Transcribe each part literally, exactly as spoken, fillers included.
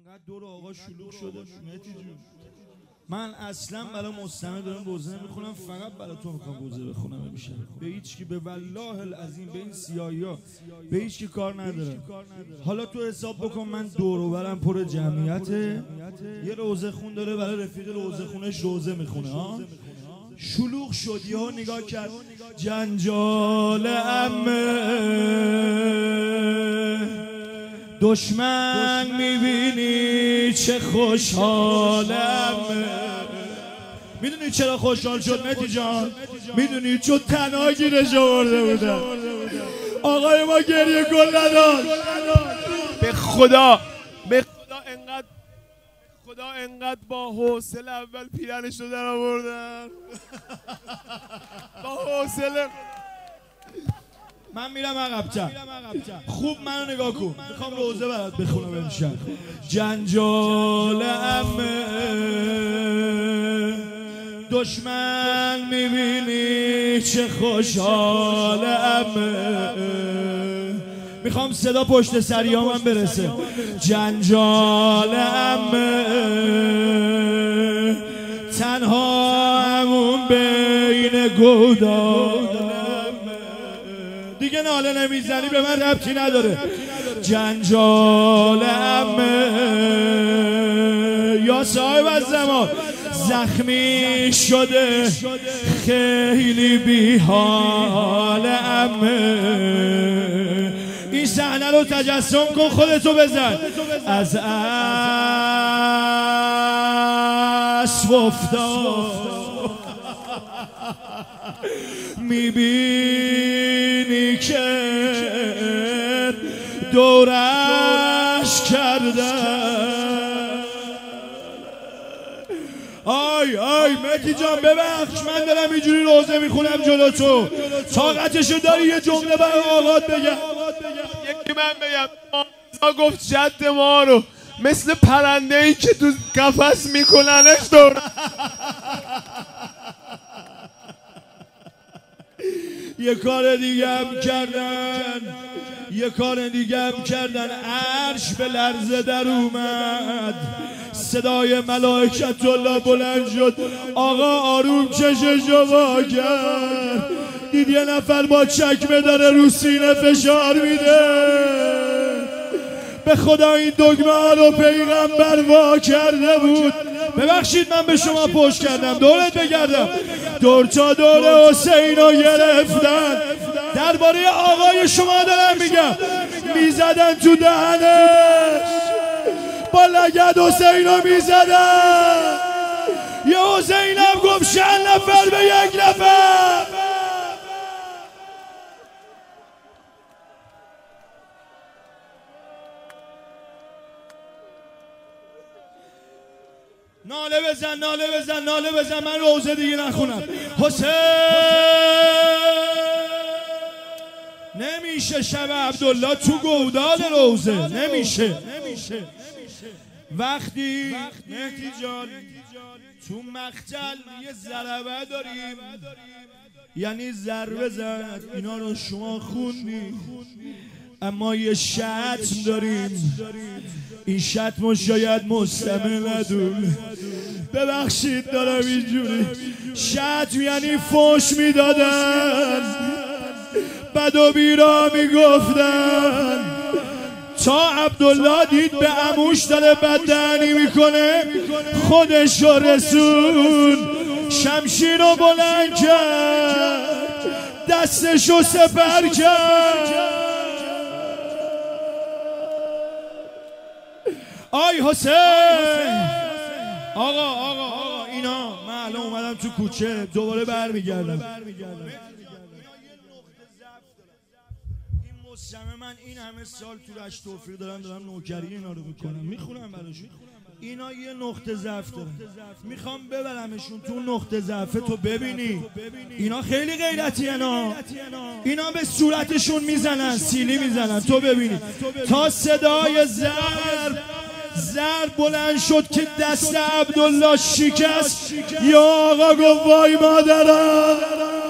اینقدر دور آقا شلوغ شده مهدی جون. من اصلا برای مستمع دارم روزه نمیخونم، فقط برای تو میخوام روزه بخونم امشب. به هیچ کی، به والله العظیم، به این سیاهیا به هیچ کی کار ندارم. حالا تو حساب بکن من دور و برم پر جمعیته، یه روزه خون داره برای رفیق روزه خونش روزه میخونه ها. شلوغ شد، یهو نگاه کرد جنجال عمه، دشمن میبینی چه خوشحالم. میدونی چرا خوشحال شد مهدی جان؟ میدونی؟ چون تنها گیرش آورده بودن. آقای ما گریه کن نداشت. به خدا به خدا انقدر خدا انقدر با حوصله اول پیرنش رو در آوردن. با حوصله من میرم عقب‌تر. خوب منو نگاه کن، میخوام روزه برات بخونم امشب. جنجال عمه، دشمن میبینی چه خوشحال عمه. میخوام صدا پشت سریامم برسه. جنجال عمه، تنها همون بین گودال. دیگه ناله نمیزنی به من ربطی نداره. جنجال عمه، یا صاحب از زمان زخمی شده خیلی بیحال عمه. این صحنه رو تجسم کن، خودتو بزن. از اسب افتاد، میبینی که دورش کردن. آی آی مهدی جان ببخش، من دارم اینجوری روزه میخونم جلو تو. طاقتشو داری یه جمله برای آقات بگم؟ یکی من بگم. ما گفت جد ما رو مثل پرنده ای که تو قفس میکننش دور. یه کار دیگه هم کردن، یه کار دیگه هم کردن. عرش به لرزه در اومد، صدای ملائکت الله بلند شد. آقا آروم چشش رو وا کرد، دید یه نفر با چکمه داره رو سینه فشار میده. به خدا این دگمه ها رو پیغمبر وا کرده بود. ببخشید من به شما پشت کردم، دورت بگردم. دور تا دور حسین رو گرفتن. درباره آقای شما دارم میگم، میزدن تو دهنش، با لگد حسین رو میزدن. یه حسین هم گفت چند نفر به یک نفر. ناله بزن ناله بزن ناله بزن، من روزه دیگه نخونم. حسین نمیشه شب عبدالله تو گودال روزه، نمیشه. وقتی مهدی جان تو مقتل یه ضربه داریم، یعنی ضربه زد، اینا رو شما خوندی، اما یه شتم داریم. این شتم شاید مستمع ندون. ببخشید دارم اینجوری. شتم یعنی فوش میدادن، بد و بیرا میگفتن. تا عبدالله دید به عموش داره بددهنی میکنه، خودش رو رسون، شمشیر رو بلند کرد، دستش رو سپر کرد. آی حسین، آقا آقا آقا اینا، من الان اومدم تو کوچه، دوباره برمیگردم. این مستمع من این همه سال تو رشت توفیق دارم دارم نوکری اینا رو میکنم، میخونم براشون. اینا یه نقطه ضعف دارن، میخوام ببرمشون تو نقطه ضعف. تو ببینی اینا خیلی غیرتی انا، اینا به صورتشون میزنن، سیلی میزنن. تو ببینی تا صدای ضرب ضرب بلند شد که دست عبدالله شکست. یا آقا گفت وای مادرم،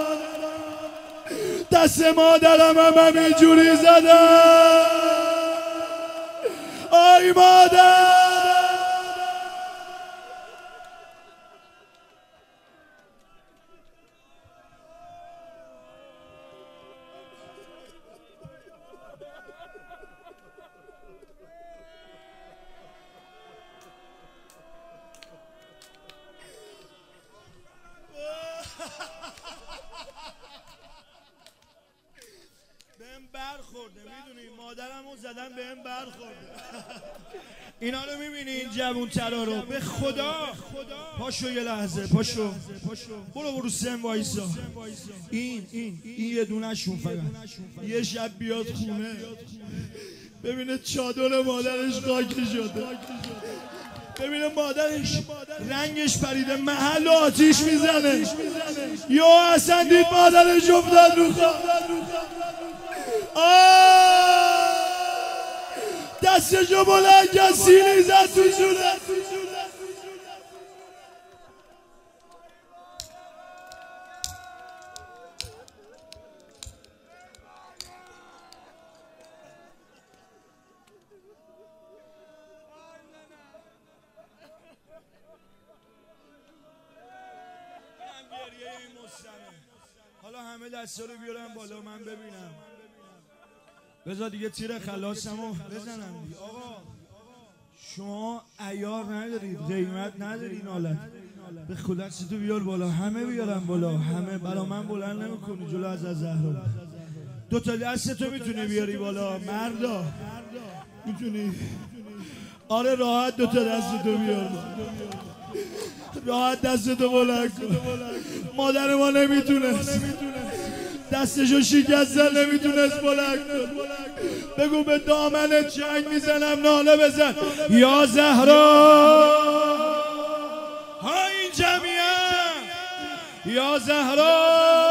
دست مادرم هم همینجوری زدم. آی مادر مادرمو زدن بهم برخورد. اینا رو میبینی این جوون ترا رو؟ به خدا پاشو یه لحظه، پاشو برو برو سن وایسا. این این این یه دونه شون فقط یه شب بیاد خونه ببینه چادر مادرش خاکی شده، ببینه مادرش رنگش پریده، محل آتیش میزنه، یا اصلا دید مادرش افتاد رو خواب. دستشو بلند کرد سینی زد تو صورت. حالا همه دستا رو بیارم بالا من ببینم. بذار دیگه تیر خلاصمو بزنم دیگه. آقا شما عیار ندارید، قیمت ندارید، نالت به خدا تو بیار بالا، همه بیارم بالا، همه برا من بلند نمیکنی جلو از زهرا. دو تا دستتو میتونی بیاری بالا مردا؟ میتونی؟ آره راحت دو تا دستتو بیار بالا، راحت دستتو بلند کن. مادر ما نمیتونست، دستشو شکستن نمیتونست بلند کن. بگو به دامن جنگ میزنم ناله بزن یا زهرا. ها این جمعیت یا زهرا.